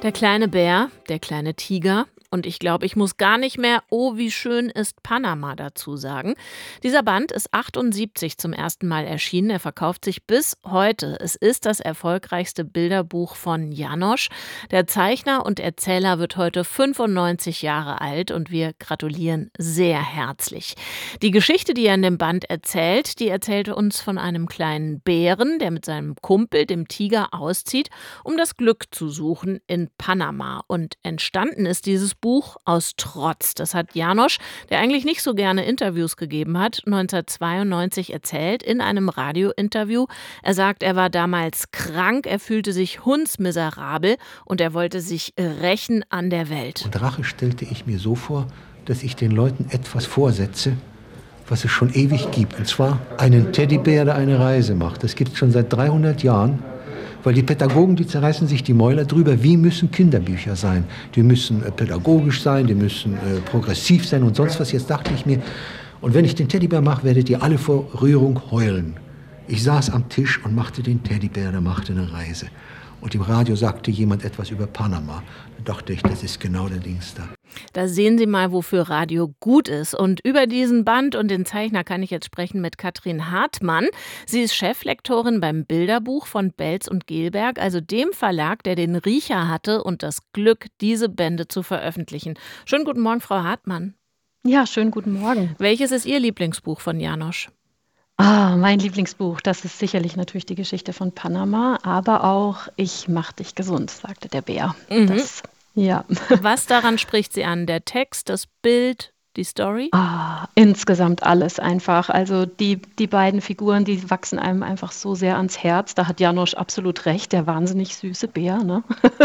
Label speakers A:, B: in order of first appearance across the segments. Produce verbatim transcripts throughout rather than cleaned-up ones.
A: Der kleine Bär, der kleine Tiger. Und ich glaube, ich muss gar nicht mehr „Oh, wie schön ist Panama" dazu sagen. Dieser Band ist achtundsiebzig zum ersten Mal erschienen. Er verkauft sich bis heute. Es ist das erfolgreichste Bilderbuch von János. Der Zeichner und Erzähler wird heute fünfundneunzig Jahre alt und wir gratulieren sehr herzlich. Die Geschichte, die er in dem Band erzählt, die erzählt uns von einem kleinen Bären, der mit seinem Kumpel, dem Tiger, auszieht, um das Glück zu suchen in Panama. Und entstanden ist dieses Buch aus Trotz. Das hat János, der eigentlich nicht so gerne Interviews gegeben hat, neunzehnhundertzweiundneunzig erzählt in einem Radiointerview. Er sagt, er war damals krank, er fühlte sich hundsmiserabel und er wollte sich rächen an der Welt.
B: Und Rache stellte ich mir so vor, dass ich den Leuten etwas vorsetze, was es schon ewig gibt. Und zwar einen Teddybär, der eine Reise macht. Das gibt es schon seit dreihundert Jahren. Weil die Pädagogen, die zerreißen sich die Mäuler drüber, wie müssen Kinderbücher sein. Die müssen äh, pädagogisch sein, die müssen äh, progressiv sein und sonst was. Jetzt dachte ich mir, und wenn ich den Teddybär mache, werdet ihr alle vor Rührung heulen. Ich saß am Tisch und machte den Teddybär, der machte eine Reise. Und im Radio sagte jemand etwas über Panama. Da dachte ich, das ist genau der Dings da.
A: Da sehen Sie mal, wofür Radio gut ist. Und über diesen Band und den Zeichner kann ich jetzt sprechen mit Katrin Hartmann. Sie ist Cheflektorin beim Bilderbuch von Belz und Gelberg, also dem Verlag, der den Riecher hatte und das Glück, diese Bände zu veröffentlichen. Schönen guten Morgen, Frau Hartmann.
C: Ja, schönen guten Morgen.
A: Welches ist Ihr Lieblingsbuch von János?
C: Ah, mein Lieblingsbuch, das ist sicherlich natürlich die Geschichte von Panama, aber auch Ich mach dich gesund, sagte der Bär.
A: Mhm.
C: Das, ja.
A: Was daran spricht Sie an? Der Text, das Bild, die Story?
C: Ah, insgesamt alles einfach. Also die, die beiden Figuren, die wachsen einem einfach so sehr ans Herz. Da hat János absolut recht, der wahnsinnig süße Bär. Ne?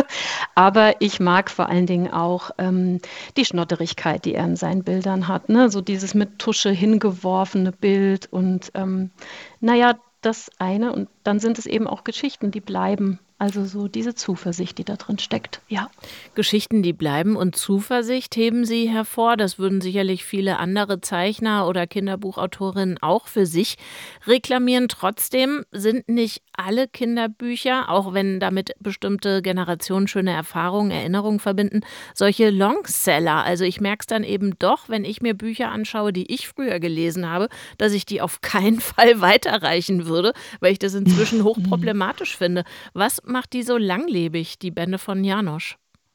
C: Aber ich mag vor allen Dingen auch ähm, die Schnotterigkeit, die er in seinen Bildern hat. Ne? So dieses mit Tusche hingeworfene Bild und ähm, naja, das eine. Und dann sind es eben auch Geschichten, die bleiben. Also so diese Zuversicht, die da drin steckt, ja.
A: Geschichten, die bleiben und Zuversicht heben Sie hervor. Das würden sicherlich viele andere Zeichner oder Kinderbuchautorinnen auch für sich reklamieren. Trotzdem sind nicht alle Kinderbücher, auch wenn damit bestimmte Generationen schöne Erfahrungen, Erinnerungen verbinden, solche Longseller. Also ich merke es dann eben doch, wenn ich mir Bücher anschaue, die ich früher gelesen habe, dass ich die auf keinen Fall weiterreichen würde, weil ich das inzwischen hochproblematisch finde. Was macht die so langlebig, die Bände von János?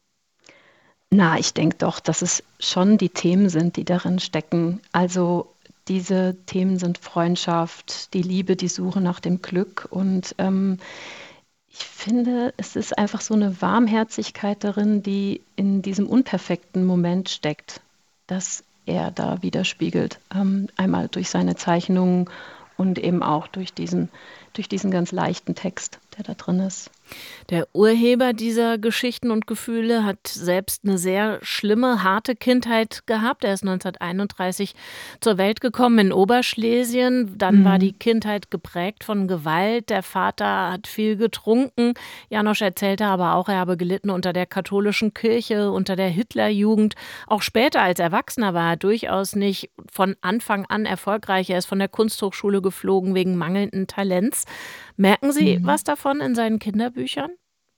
C: Na, ich denke doch, dass es schon die Themen sind, die darin stecken. Also diese Themen sind Freundschaft, die Liebe, die Suche nach dem Glück. Und ähm, ich finde, es ist einfach so eine Warmherzigkeit darin, die in diesem unperfekten Moment steckt, dass er da widerspiegelt. Ähm, einmal durch seine Zeichnungen und eben auch durch diesen, durch diesen ganz leichten Text, der da drin ist.
A: Der Urheber dieser Geschichten und Gefühle hat selbst eine sehr schlimme, harte Kindheit gehabt. Er ist neunzehnhunderteinunddreißig zur Welt gekommen in Oberschlesien. Dann
C: Mhm.
A: war die Kindheit geprägt von Gewalt. Der Vater hat viel getrunken. János erzählte aber auch, er habe gelitten unter der katholischen Kirche, unter der Hitlerjugend. Auch später als Erwachsener war er durchaus nicht von Anfang an erfolgreich. Er ist von der Kunsthochschule geflogen wegen mangelnden Talents. Merken Sie
C: Mhm.
A: was davon in seinen Kinderbüchern?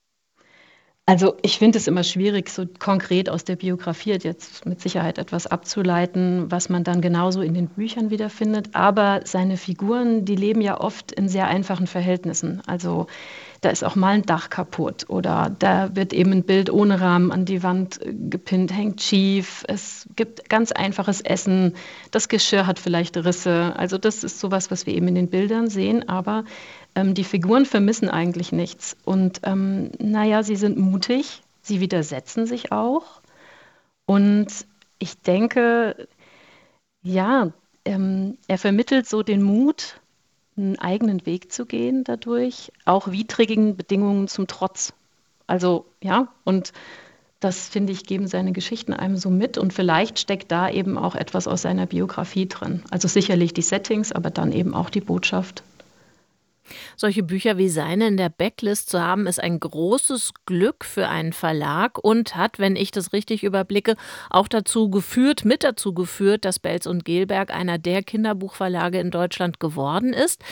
C: Also ich finde es immer schwierig, so konkret aus der Biografie jetzt mit Sicherheit etwas abzuleiten, was man dann genauso in den Büchern wiederfindet. Aber seine Figuren, die leben ja oft in sehr einfachen Verhältnissen. Also da ist auch mal ein Dach kaputt oder da wird eben ein Bild ohne Rahmen an die Wand äh, gepinnt, hängt schief. Es gibt ganz einfaches Essen, das Geschirr hat vielleicht Risse. Also das ist sowas, was wir eben in den Bildern sehen. Aber ähm, die Figuren vermissen eigentlich nichts. Und ähm, naja, sie sind mutig, sie widersetzen sich auch. Und ich denke, ja, ähm, er vermittelt so den Mut, einen eigenen Weg zu gehen dadurch, auch widrigen Bedingungen zum Trotz. Also ja, und das, finde ich, geben seine Geschichten einem so mit und vielleicht steckt da eben auch etwas aus seiner Biografie drin. Also sicherlich die Settings, aber dann eben auch die Botschaft.
A: Solche Bücher wie seine in der Backlist zu haben, ist ein großes Glück für einen Verlag und hat, wenn ich das richtig überblicke, auch dazu geführt, mit dazu geführt, dass Belz und Gelberg einer der Kinderbuchverlage in Deutschland geworden ist.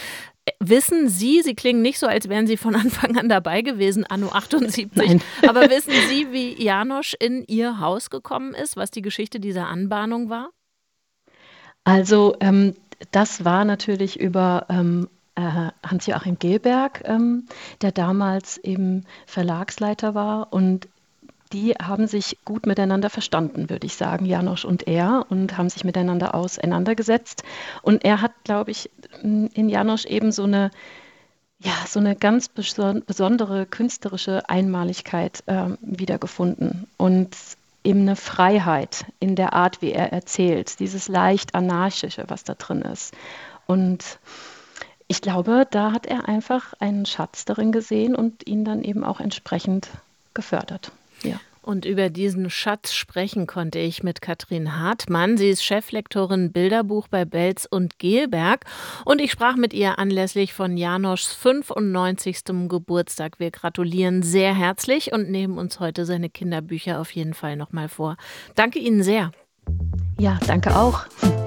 A: Wissen Sie, Sie klingen nicht so, als wären Sie von Anfang an dabei gewesen, anno achtundsiebzig,
C: Nein.
A: aber wissen Sie, wie Janosch in Ihr Haus gekommen ist, was die Geschichte dieser Anbahnung war?
C: Also, ähm, das war natürlich über, ähm, äh, Hans-Joachim Gelberg, ähm, der damals eben Verlagsleiter war, und die haben sich gut miteinander verstanden, würde ich sagen, Janosch und er, und haben sich miteinander auseinandergesetzt. Und er hat, glaube ich, in Janosch eben so eine, ja, so eine ganz beson besondere künstlerische Einmaligkeit ähm, wiedergefunden und eben eine Freiheit in der Art, wie er erzählt, dieses leicht Anarchische, was da drin ist. Und ich glaube, da hat er einfach einen Schatz darin gesehen und ihn dann eben auch entsprechend gefördert. Ja.
A: Und über diesen Schatz sprechen konnte ich mit Katrin Hartmann. Sie ist Cheflektorin Bilderbuch bei Belz und Gelberg. Und ich sprach mit ihr anlässlich von Janoschs fünfundneunzigsten Geburtstag. Wir gratulieren sehr herzlich und nehmen uns heute seine Kinderbücher auf jeden Fall nochmal vor. Danke Ihnen sehr.
C: Ja, danke auch.